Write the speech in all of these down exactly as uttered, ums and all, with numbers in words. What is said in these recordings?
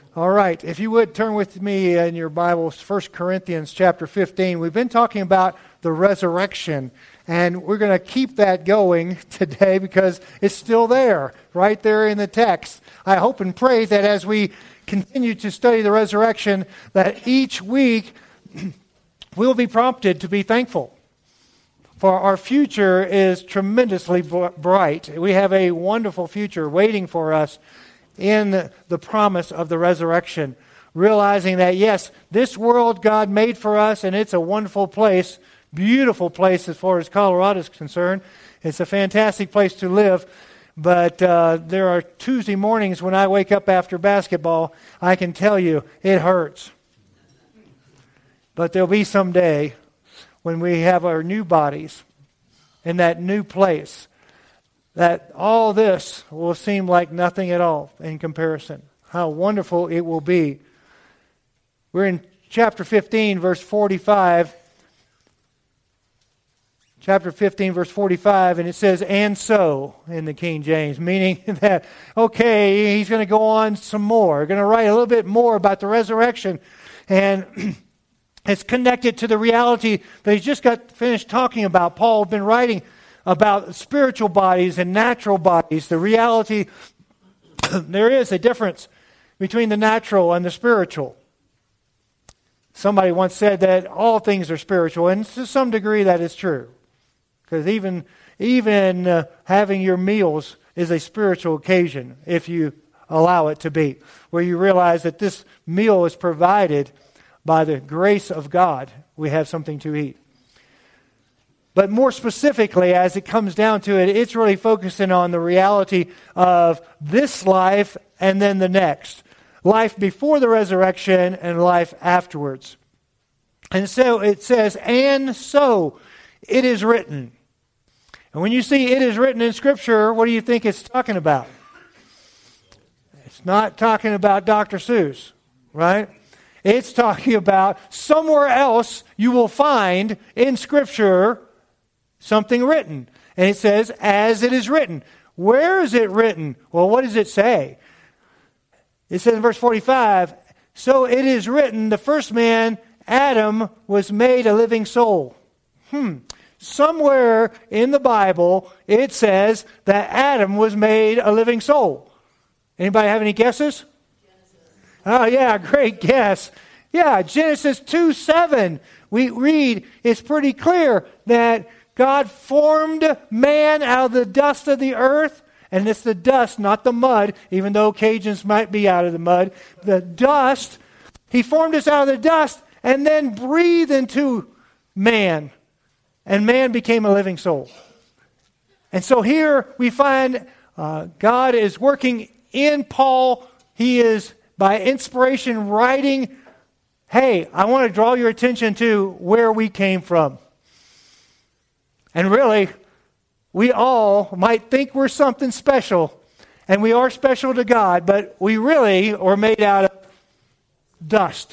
All right, if you would turn with me in your Bibles, First Corinthians chapter fifteen. We've been talking about the resurrection, and we're going to keep that going today because it's still there, right there in the text. I hope and pray that as we continue to study the resurrection, that each week we'll be prompted to be thankful. For our future is tremendously bright. We have a wonderful future waiting for us in the promise of the resurrection, realizing that, yes, this world God made for us, and it's a wonderful place, beautiful place as far as Colorado is concerned. It's a fantastic place to live, but uh, there are Tuesday mornings when I wake up after basketball, I can tell you, it hurts. But there'll be some day when we have our new bodies in that new place, that all this will seem like nothing at all in comparison. How wonderful it will be. We're in chapter fifteen, verse forty-five. Chapter fifteen, verse forty-five, and it says, "And so," in the King James, meaning that, okay, he's going to go on some more. Going to write a little bit more about the resurrection. And it's connected to the reality that he's just got finished talking about. Paul had been writing about spiritual bodies and natural bodies. The reality, there is a difference between the natural and the spiritual. Somebody once said that all things are spiritual, and to some degree that is true. Because even, even uh, having your meals is a spiritual occasion, if you allow it to be, where you realize that this meal is provided by the grace of God. We have something to eat. But more specifically, as it comes down to it, it's really focusing on the reality of this life and then the next. Life before the resurrection and life afterwards. And so it says, "And so it is written." And when you see "it is written" in Scripture, what do you think it's talking about? It's not talking about Doctor Seuss, right? It's talking about somewhere else you will find in Scripture something written. And it says, "as it is written." Where is it written? Well, what does it say? It says in verse forty-five, "So it is written, the first man, Adam, was made a living soul." Hmm. Somewhere in the Bible, it says that Adam was made a living soul. Anybody have any guesses? Oh, yeah, great guess. Yeah, Genesis two seven. We read, it's pretty clear that God formed man out of the dust of the earth. And it's the dust, not the mud, even though Cajuns might be out of the mud. The dust, he formed us out of the dust and then breathed into man. And man became a living soul. And so here we find uh, God is working in Paul. He is, by inspiration, writing, hey, I want to draw your attention to where we came from. And really, we all might think we're something special, and we are special to God, but we really are made out of dust.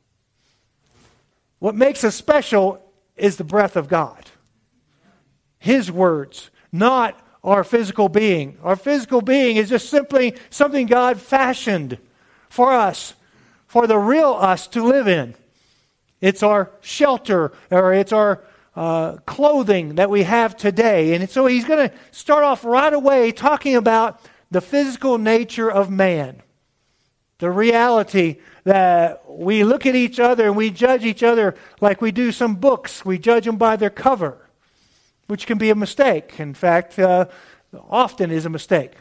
What makes us special is the breath of God. His words, not our physical being. Our physical being is just simply something God fashioned for us, for the real us to live in. It's our shelter, or it's our uh, clothing that we have today. And so he's going to start off right away talking about the physical nature of man. The reality that we look at each other and we judge each other like we do some books. We judge them by their cover, which can be a mistake. In fact, uh, often is a mistake.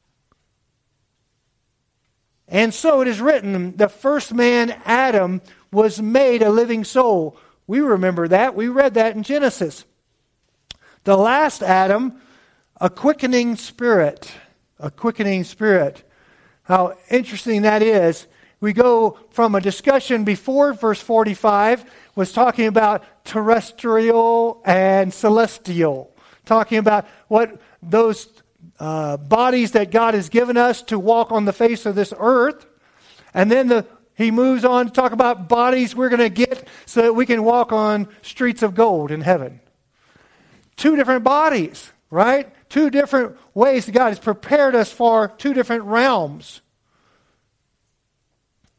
And so it is written, the first man, Adam, was made a living soul. We remember that. We read that in Genesis. The last Adam, a quickening spirit. A quickening spirit. How interesting that is. We go from a discussion before verse forty-five was talking about terrestrial and celestial. Talking about what those uh, bodies that God has given us to walk on the face of this earth. And then the, he moves on to talk about bodies we're going to get so that we can walk on streets of gold in heaven. Two different bodies, right? Two different ways that God has prepared us for two different realms.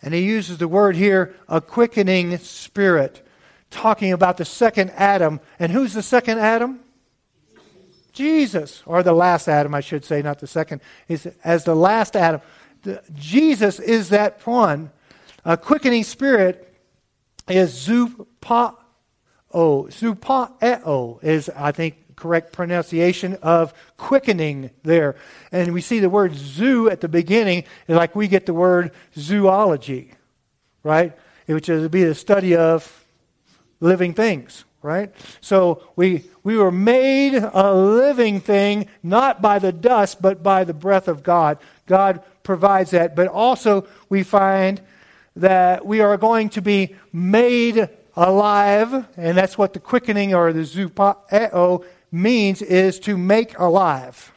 And he uses the word here, a quickening spirit, talking about the second Adam. And who's the second Adam? Jesus, or the last Adam, I should say, not the second. Is as the last Adam. The, Jesus is that one. A quickening spirit is zupao. Zupao is, I think, correct pronunciation of quickening there. And we see the word zoo at the beginning, like we get the word zoology, right? Which is be the study of living things, right? So we we were made a living thing, not by the dust, but by the breath of God. God provides that. But also we find that we are going to be made alive, and that's what the quickening or the zupao means, is to make alive.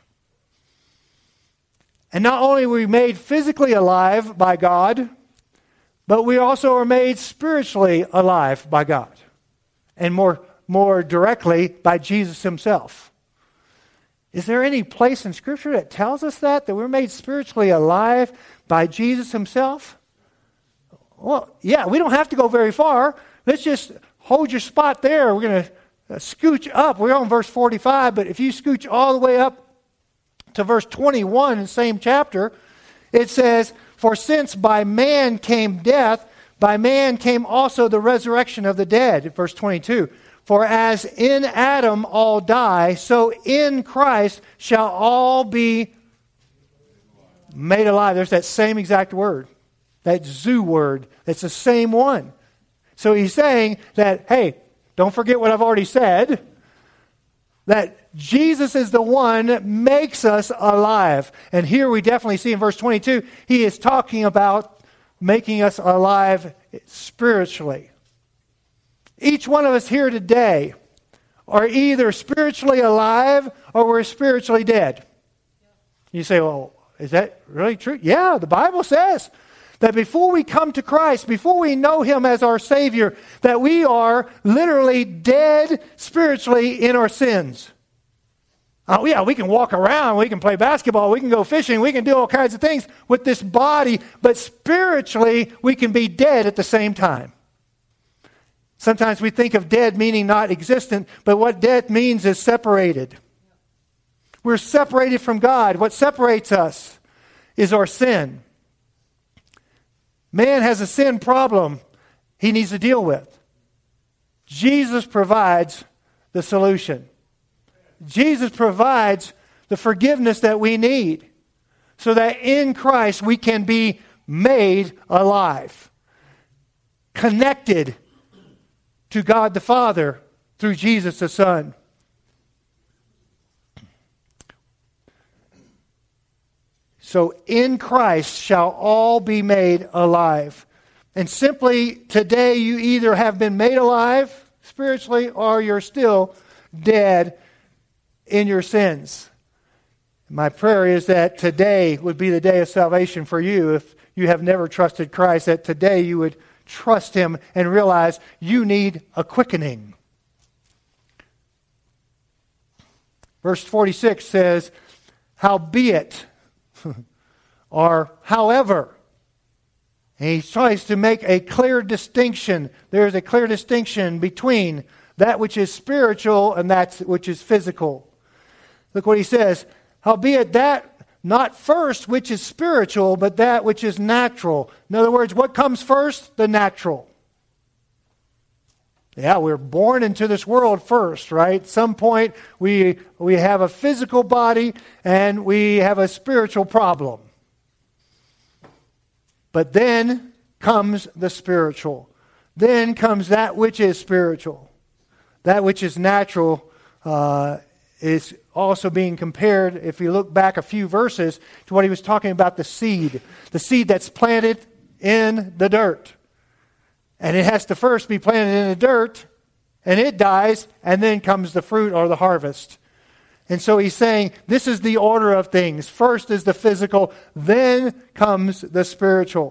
And not only are we made physically alive by God, but we also are made spiritually alive by God. And more, more directly by Jesus himself. Is there any place in Scripture that tells us that? That we're made spiritually alive by Jesus himself? Well, yeah, we don't have to go very far. Let's just hold your spot there. We're going to scooch up. We're on verse forty-five, but if you scooch all the way up to verse twenty-one in the same chapter, it says, "For since by man came death, by man came also the resurrection of the dead." Verse twenty-two, "For as in Adam all die, so in Christ shall all be made alive." There's that same exact word. That zoo word. It's the same one. So he's saying that, hey, don't forget what I've already said. That Jesus is the one that makes us alive. And here we definitely see in verse twenty-two, he is talking about making us alive spiritually. Each one of us here today are either spiritually alive or we're spiritually dead. You say, well, is that really true? Yeah, the Bible says that before we come to Christ, before we know him as our Savior, that we are literally dead spiritually in our sins. Oh yeah, we can walk around, we can play basketball, we can go fishing, we can do all kinds of things with this body, but spiritually we can be dead at the same time. Sometimes we think of dead meaning not existent, but what dead means is separated. We're separated from God. What separates us is our sin. Man has a sin problem he needs to deal with. Jesus provides the solution. Jesus provides the forgiveness that we need so that in Christ we can be made alive, connected to God the Father through Jesus the Son. So in Christ shall all be made alive. And simply today you either have been made alive spiritually or you're still dead in your sins. My prayer is that today would be the day of salvation for you. If you have never trusted Christ, that today you would trust him and realize you need a quickening. Verse forty-six says, "Howbeit," or however. And he tries to make a clear distinction. There's a clear distinction between that which is spiritual and that which is physical. Look what he says. "Howbeit that not first which is spiritual, but that which is natural." In other words, what comes first? The natural. Yeah, we're born into this world first, right? At some point, we we have a physical body and we have a spiritual problem. But then comes the spiritual. Then comes that which is spiritual. That which is natural uh, is also being compared, if you look back a few verses, to what he was talking about, the seed. The seed that's planted in the dirt. And it has to first be planted in the dirt, and it dies, and then comes the fruit or the harvest. And so he's saying, this is the order of things. First is the physical, then comes the spiritual.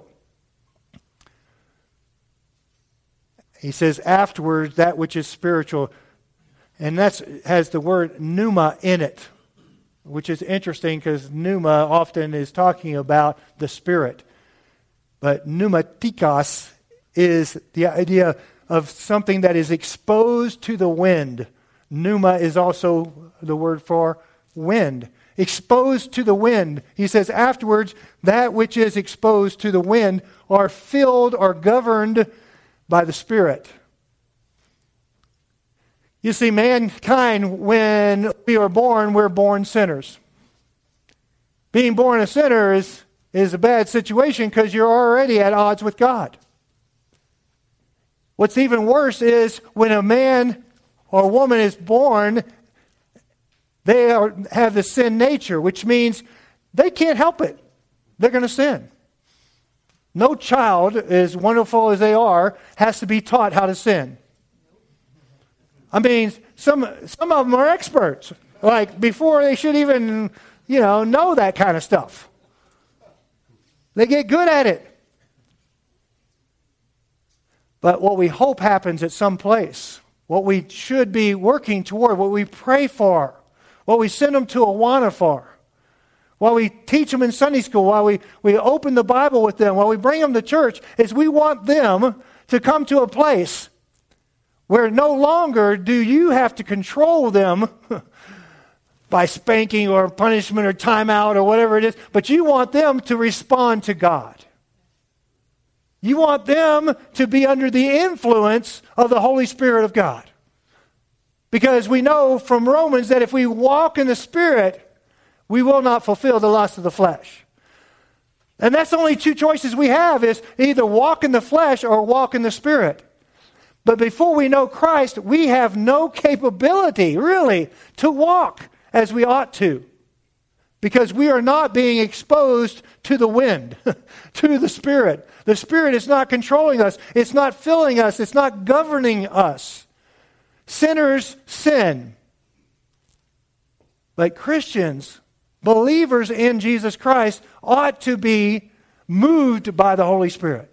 He says, afterwards, that which is spiritual. And that has the word pneuma in it, which is interesting because pneuma often is talking about the Spirit. But pneumatikos is the idea of something that is exposed to the wind. Pneuma is also the word for wind. Exposed to the wind. He says afterwards, that which is exposed to the wind are filled or governed by the Spirit. You see, mankind, when we are born, we're born sinners. Being born a sinner is, is a bad situation because you're already at odds with God. What's even worse is when a man or woman is born, they are, have the sin nature, which means they can't help it. They're going to sin. No child, as wonderful as they are, has to be taught how to sin. I mean, some some of them are experts. Like, before they should even, you know, know that kind of stuff. They get good at it. But what we hope happens at some place, what we should be working toward, what we pray for, what we send them to Awana for, while we teach them in Sunday school, while we, we open the Bible with them, while we bring them to church, is we want them to come to a place where no longer do you have to control them by spanking or punishment or timeout or whatever it is, but you want them to respond to God. You want them to be under the influence of the Holy Spirit of God. Because we know from Romans that if we walk in the Spirit, we will not fulfill the lust of the flesh. And that's the only two choices we have, is either walk in the flesh or walk in the Spirit. But before we know Christ, we have no capability, really, to walk as we ought to. Because we are not being exposed to the wind, to the Spirit. The Spirit is not controlling us. It's not filling us. It's not governing us. Sinners sin. But Christians, believers in Jesus Christ, ought to be moved by the Holy Spirit.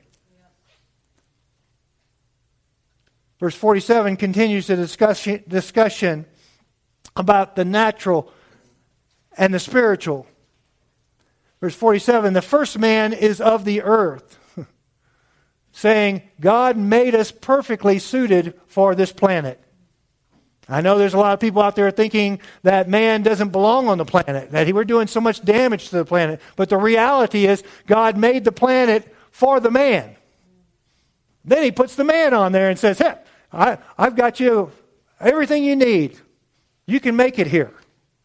Verse forty-seven continues the discussion, discussion about the natural and the spiritual. Verse forty-seven, the first man is of the earth, saying, God made us perfectly suited for this planet. I know there's a lot of people out there thinking that man doesn't belong on the planet, that we're doing so much damage to the planet. But the reality is God made the planet for the man. Then he puts the man on there and says, hey, I, I've got you everything you need. You can make it here.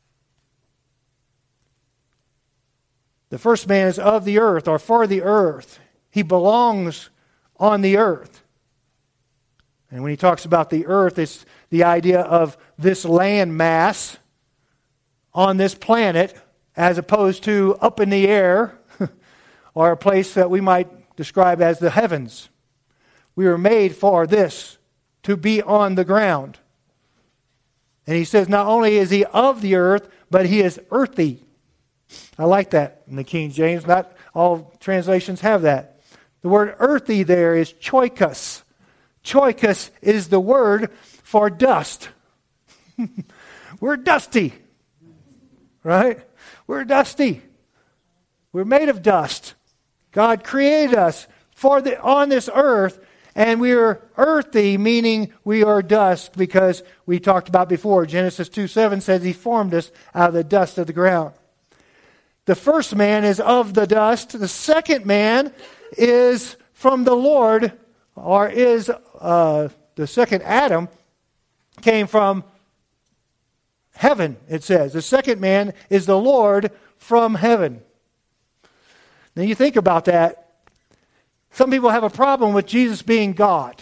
The first man is of the earth, or for the earth. He belongs on the earth. And when he talks about the earth, it's the idea of this land mass on this planet, as opposed to up in the air, or a place that we might describe as the heavens. We were made for this, to be on the ground. And he says not only is he of the earth, but he is earthy. I like that in the King James. Not all translations have that. The word earthy there is choikos. Choikos is the word for dust. We're dusty. Right? We're dusty. We're made of dust. God created us for the on this earth, and we are earthy, meaning we are dust, because we talked about before, Genesis two seven says he formed us out of the dust of the ground. The first man is of the dust. The second man is from the Lord, or is uh, the second Adam came from heaven, it says. The second man is the Lord from heaven. Now you think about that. Some people have a problem with Jesus being God.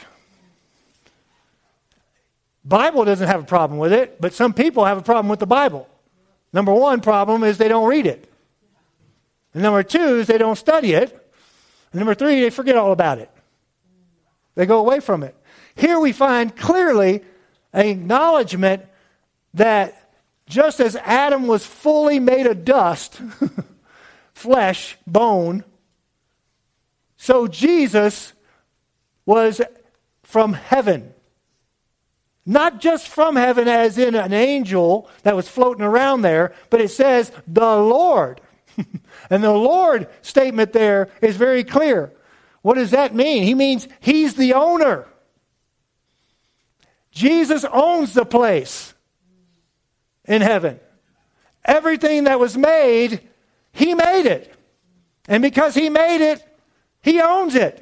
Bible doesn't have a problem with it, but some people have a problem with the Bible. Number one problem is they don't read it. And number two is they don't study it. And number three, they forget all about it. They go away from it. Here we find clearly an acknowledgement that just as Adam was fully made of dust, flesh, bone, so Jesus was from heaven. Not just from heaven as in an angel that was floating around there, but it says the Lord. And the Lord statement there is very clear. What does that mean? He means he's the owner. Jesus owns the place in heaven. Everything that was made, he made it. And because he made it, he owns it.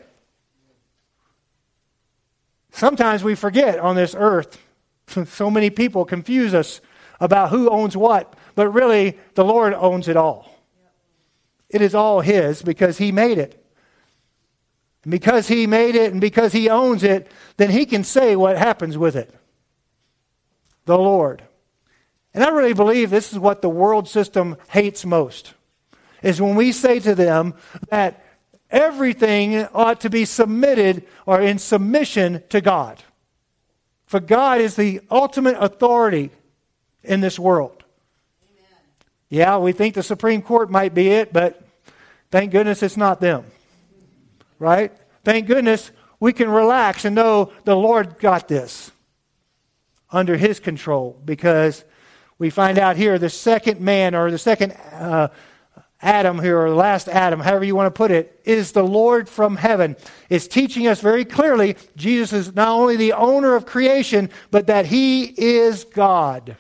Sometimes we forget on this earth. So many people confuse us about who owns what. But really, the Lord owns it all. It is all his because he made it. And because he made it and because he owns it, then he can say what happens with it. The Lord. And I really believe this is what the world system hates most. Is when we say to them that everything ought to be submitted or in submission to God. For God is the ultimate authority in this world. Amen. Yeah, we think the Supreme Court might be it, but thank goodness it's not them. Right? Thank goodness we can relax and know the Lord got this under his control, because we find out here the second man or the second uh, Adam here, or the last Adam, however you want to put it, is the Lord from heaven. It's teaching us very clearly Jesus is not only the owner of creation, but that he is God.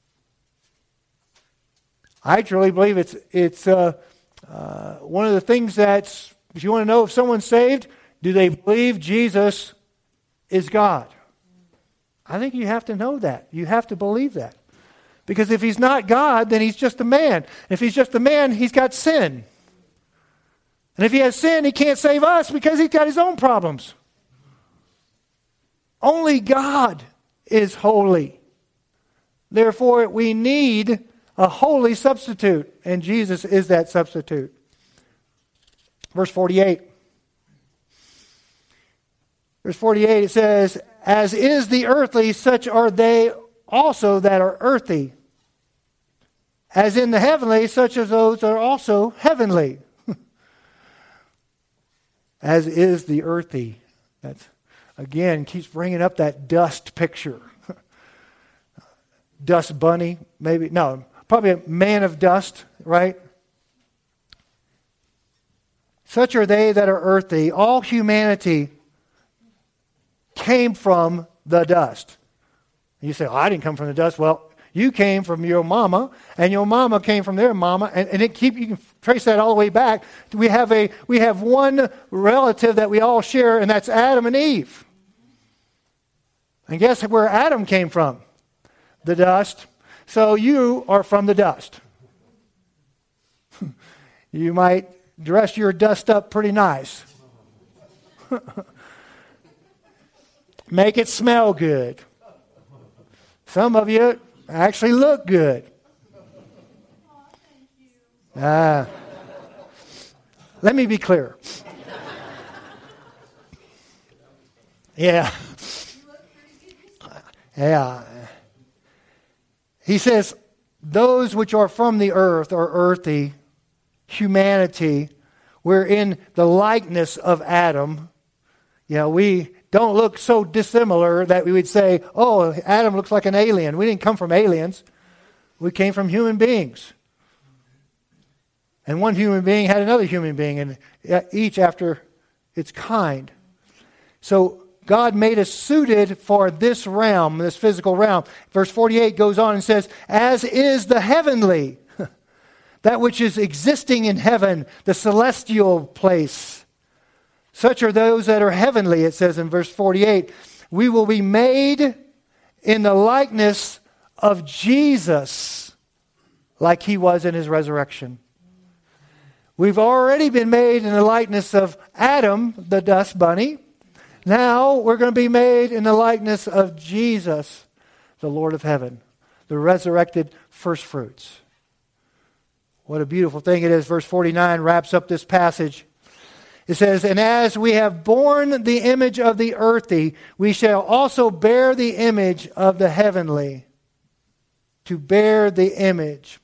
I truly believe it's it's uh, uh, one of the things that's, if you want to know if someone's saved, do they believe Jesus is God? I think you have to know that. You have to believe that. Because if he's not God, then he's just a man. If he's just a man, he's got sin. And if he has sin, he can't save us because he's got his own problems. Only God is holy. Therefore, we need a holy substitute. And Jesus is that substitute. Verse forty-eight. Verse forty-eight, it says, as is the earthly, such are they also that are earthy. As in the heavenly, such as those are also heavenly. As is the earthy. That's, again, keeps bringing up that dust picture. Dust bunny, maybe. No, probably a man of dust, right? Such are they that are earthy. All humanity came from the dust. You say, oh, I didn't come from the dust. Well, you came from your mama, and your mama came from their mama, and, and it keep you can trace that all the way back. We have a we have one relative that we all share, and that's Adam and Eve. And guess where Adam came from? The dust. So you are from the dust. You might dress your dust up pretty nice. Make it smell good. Some of you actually look good. Ah. Let me be clear. Yeah. Yeah. He says, those which are from the earth are earthy, humanity. We're in the likeness of Adam. You know, we don't look so dissimilar that we would say, oh, Adam looks like an alien. We didn't come from aliens. We came from human beings. And one human being had another human being, and each after its kind. So God made us suited for this realm, this physical realm. Verse forty-eight goes on and says, as is the heavenly, that which is existing in heaven, the celestial place. Such are those that are heavenly, it says in verse forty-eight. We will be made in the likeness of Jesus, like he was in his resurrection. We've already been made in the likeness of Adam, the dust bunny. Now we're going to be made in the likeness of Jesus, the Lord of heaven, the resurrected first fruits. What a beautiful thing it is. Verse forty-nine wraps up this passage. It says, and as we have borne the image of the earthy, we shall also bear the image of the heavenly. To bear the image.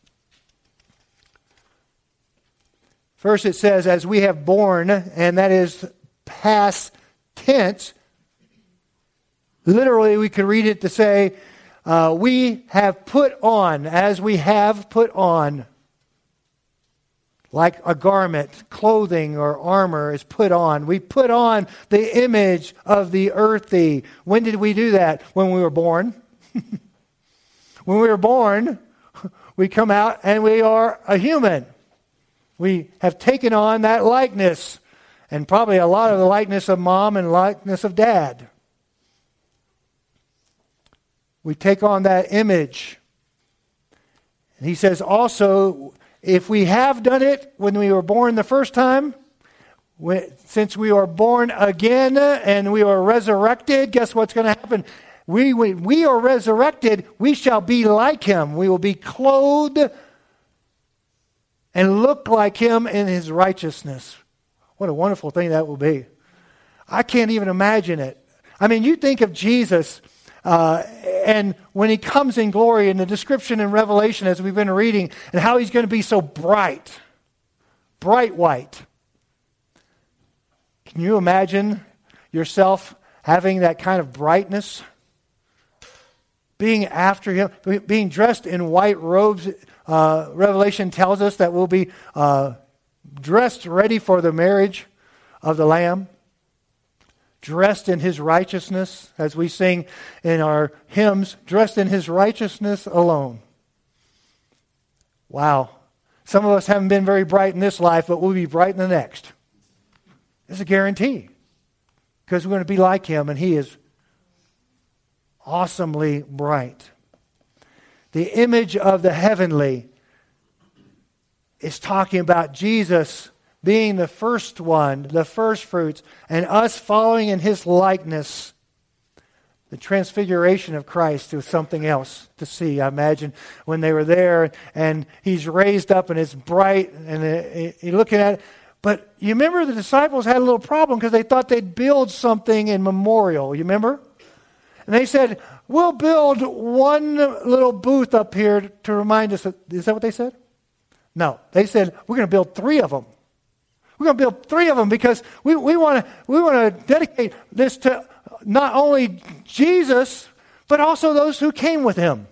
First it says, as we have borne, and that is past tense. Literally, we could read it to say, uh, we have put on, as we have put on. like a garment, clothing or armor is put on. We put on the image of the earthy. When did we do that? When we were born. When we were born, we come out and we are a human. We have taken on that likeness, and probably a lot of the likeness of mom and likeness of dad. We take on that image. And he says also, if we have done it when we were born the first time, we, since we are born again and we are resurrected, guess what's going to happen? We, we, we are resurrected, we shall be like him. We will be clothed and look like him in his righteousness. What a wonderful thing that will be. I can't even imagine it. I mean, you think of Jesus, uh, and when he comes in glory, in the description in Revelation as we've been reading, and how he's going to be so bright, bright white. Can you imagine yourself having that kind of brightness? Being after him, being dressed in white robes. Uh, Revelation tells us that we'll be uh, dressed ready for the marriage of the Lamb. Dressed in his righteousness, as we sing in our hymns, dressed in his righteousness alone. Wow. Some of us haven't been very bright in this life, but we'll be bright in the next. It's a guarantee. Because we're going to be like him, and he is awesomely bright. The image of the heavenly is talking about Jesus being the first one, the first fruits, and us following in his likeness. The transfiguration of Christ was something else to see. I imagine when they were there and he's raised up and it's bright and you're looking at it. But you remember the disciples had a little problem because they thought they'd build something in memorial. You remember? And they said, we'll build one little booth up here to remind us. Of, is that what they said? No. They said, we're going to build three of them. We're going to build three of them because we, we want to we want to dedicate this to not only Jesus, but also those who came with him.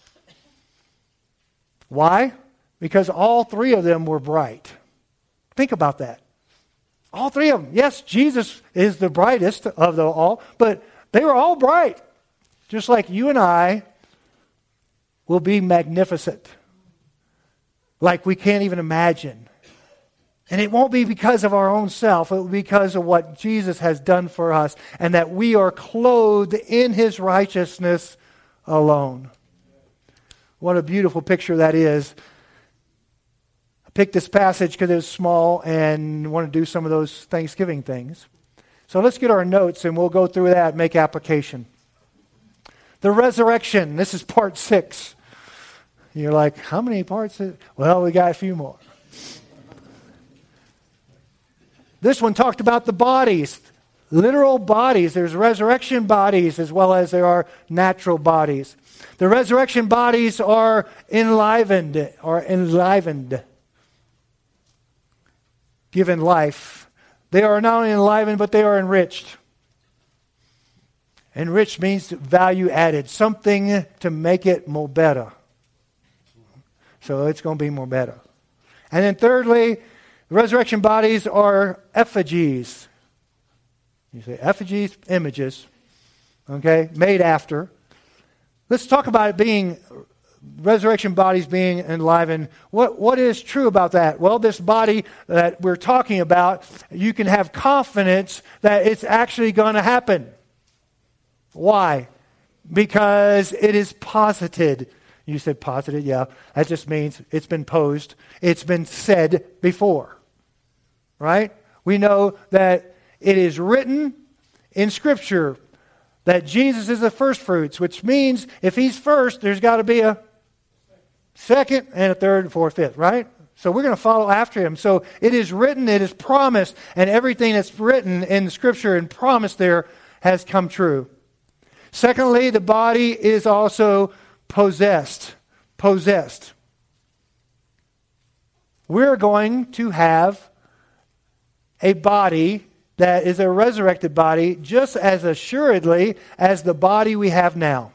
Why? Because all three of them were bright. Think about that. All three of them. Yes, Jesus is the brightest of them all, but they were all bright. Just like you and I will be magnificent. Like we can't even imagine. And it won't be because of our own self. It will be because of what Jesus has done for us. And that we are clothed in his righteousness alone. What a beautiful picture that is. I picked this passage because it was small and want to do some of those Thanksgiving things. So let's get our notes and we'll go through that and make application. The resurrection. This is part six. You're like, how many parts? Is... Well, we got a few more. This one talked about the bodies, literal bodies. There's resurrection bodies as well as there are natural bodies. The resurrection bodies are enlivened, or enlivened, given life. They are not only enlivened, but they are enriched. Enriched means value added, something to make it more better. So it's going to be more better. And then thirdly, resurrection bodies are effigies. You say effigies, images, okay, made after. Let's talk about it being, resurrection bodies being enlivened. What, what is true about that? Well, this body that we're talking about, you can have confidence that it's actually going to happen. Why? Because it is posited. You said posited, yeah. That just means it's been posed. It's been said before. Right? We know that it is written in Scripture that Jesus is the first fruits, which means if he's first, there's got to be a second and a third and fourth, fifth, right? So we're going to follow after him. So it is written, it is promised, and everything that's written in the Scripture and promised there has come true. Secondly, the body is also possessed. Possessed. We're going to have a body that is a resurrected body just as assuredly as the body we have now.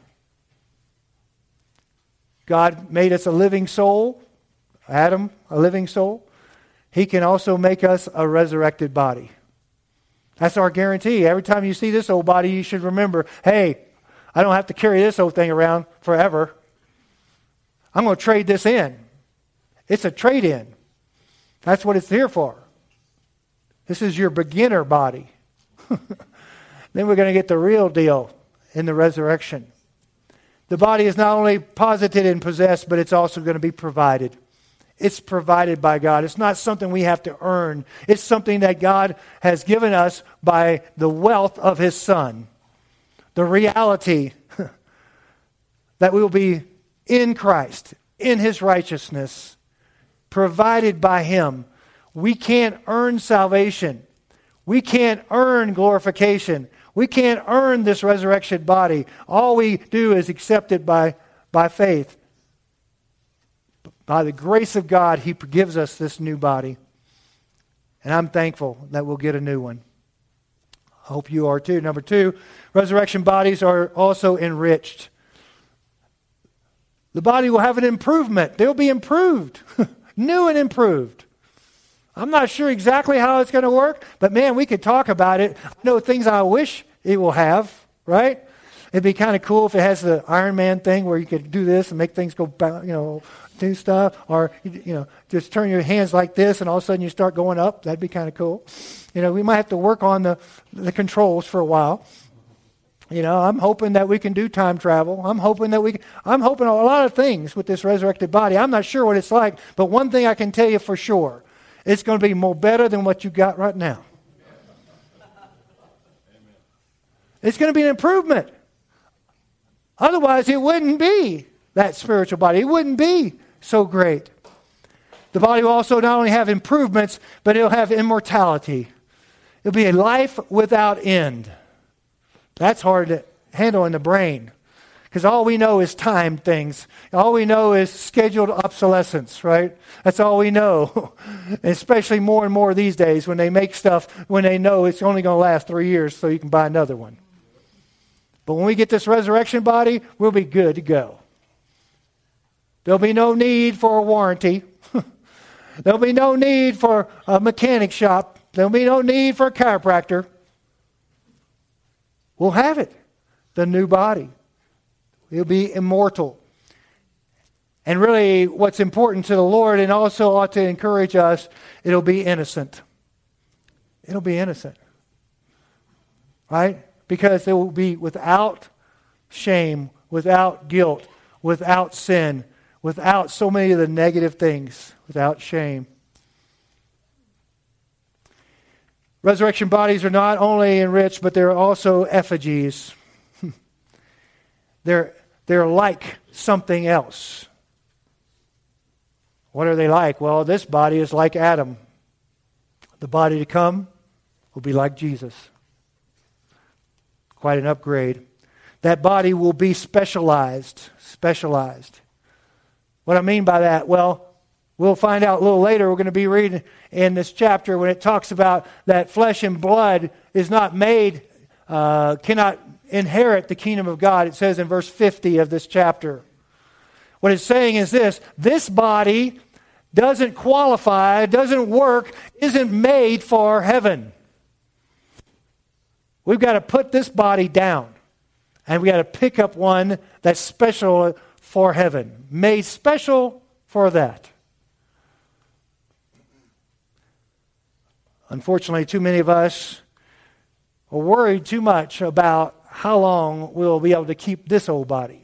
God made us a living soul, Adam, a living soul. He can also make us a resurrected body. That's our guarantee. Every time you see this old body, you should remember, hey, I don't have to carry this old thing around forever. I'm going to trade this in. It's a trade-in. That's what it's here for. This is your beginner body. Then we're going to get the real deal in the resurrection. The body is not only posited and possessed, but it's also going to be provided. It's provided by God. It's not something we have to earn. It's something that God has given us by the wealth of His Son. The reality that we will be in Christ, in His righteousness, provided by Him. We can't earn salvation. We can't earn glorification. We can't earn this resurrection body. All we do is accept it by, by faith. By the grace of God, He gives us this new body. And I'm thankful that we'll get a new one. I hope you are too. Number two, resurrection bodies are also enriched. The body will have an improvement. They'll be improved. New and improved. I'm not sure exactly how it's going to work, but man, we could talk about it. I know things I wish it will have, right? It'd be kind of cool if it has the Iron Man thing where you could do this and make things go, you know, do stuff, or you know, just turn your hands like this, and all of a sudden you start going up. That'd be kind of cool. You know, we might have to work on the the controls for a while. You know, I'm hoping that we can do time travel. I'm hoping that we. Can, I'm hoping a lot of things with this resurrected body. I'm not sure what it's like, but one thing I can tell you for sure, it's going to be more better than what you got right now. It's going to be an improvement. Otherwise, it wouldn't be that spiritual body. It wouldn't be so great. The body will also not only have improvements, but it'll have immortality. It'll be a life without end. That's hard to handle in the brain, because all we know is time things. All we know is scheduled obsolescence, right? That's all we know. Especially more and more these days when they make stuff when they know it's only going to last three years so you can buy another one. But when we get this resurrection body, we'll be good to go. There'll be no need for a warranty. There'll be no need for a mechanic shop. There'll be no need for a chiropractor. We'll have it, the new body. We'll be immortal. And really, what's important to the Lord and also ought to encourage us, it'll be innocent. It'll be innocent. Right? Because it will be without shame, without guilt, without sin, without so many of the negative things, without shame. Resurrection bodies are not only enriched, but they're also effigies. they're, they're like something else. What are they like? Well, this body is like Adam. The body to come will be like Jesus. Quite an upgrade. That body will be specialized. Specialized. What I mean by that? Well, we'll find out a little later. We're going to be reading in this chapter when it talks about that flesh and blood is not made, uh, cannot inherit the kingdom of God. It says in verse fifty of this chapter. What it's saying is this: this body doesn't qualify, doesn't work, isn't made for heaven. We've got to put this body down, and we've got to pick up one that's special for heaven, made special for that. Unfortunately, too many of us are worried too much about how long we'll be able to keep this old body.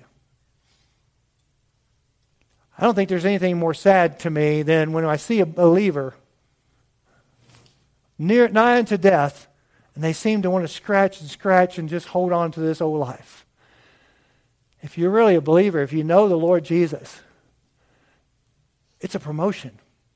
I don't think there's anything more sad to me than when I see a believer near nigh unto death, and they seem to want to scratch and scratch and just hold on to this old life. If you're really a believer, if you know the Lord Jesus, it's a promotion.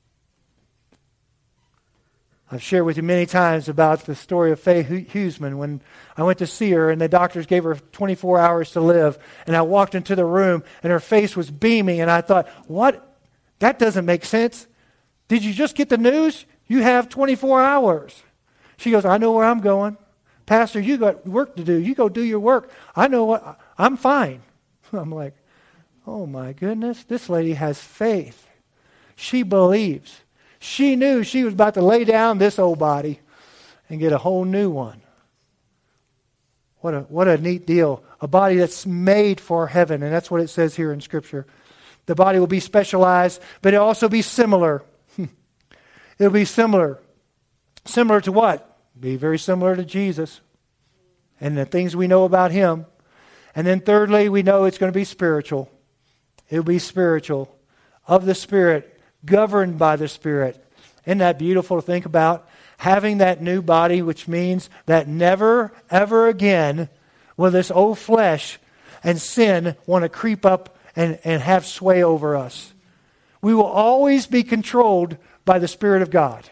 I've shared with you many times about the story of Faye Huseman when I went to see her and the doctors gave her twenty-four hours to live. And I walked into the room and her face was beaming and I thought, what? That doesn't make sense. Did you just get the news? You have twenty-four hours. She goes, I know where I'm going. Pastor, you got work to do. You go do your work. I know what, I'm fine. I'm like, oh my goodness, this lady has faith. She believes. She knew she was about to lay down this old body and get a whole new one. What a, what a neat deal. A body that's made for heaven. And that's what it says here in Scripture. The body will be specialized, but it'll also be similar. It'll be similar. Similar to what? Be very similar to Jesus and the things we know about Him. And then thirdly, we know it's going to be spiritual. It'll be spiritual. Of the Spirit, governed by the Spirit. Isn't that beautiful to think about? Having that new body, which means that never, ever again will this old flesh and sin want to creep up and, and have sway over us. We will always be controlled by the Spirit of God.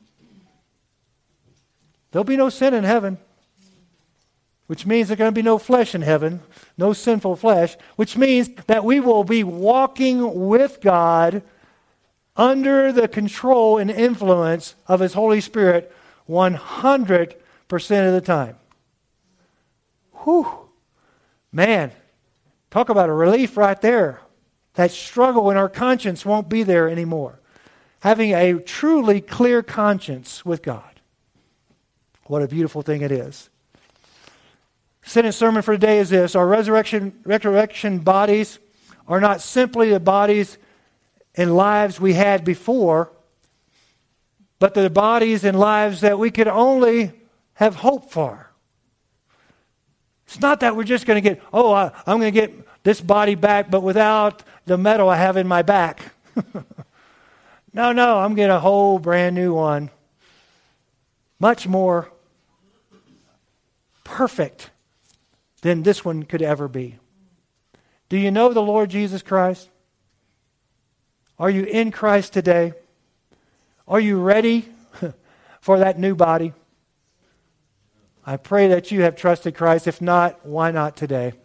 There'll be no sin in heaven, which means there's going to be no flesh in heaven, no sinful flesh, which means that we will be walking with God under the control and influence of His Holy Spirit one hundred percent of the time. Whew. Man, talk about a relief right there. That struggle in our conscience won't be there anymore. Having a truly clear conscience with God. What a beautiful thing it is. Sentence sermon for today is this. Our resurrection, resurrection bodies are not simply the bodies and lives we had before, but the bodies and lives that we could only have hope for. It's not that we're just going to get, oh, I, I'm going to get this body back, but without the metal I have in my back. no, no, I'm getting a whole brand new one. Much more perfect than this one could ever be. Do you know the Lord Jesus Christ? Are you in Christ today? Are you ready for that new body? I pray that you have trusted Christ. If not, why not today?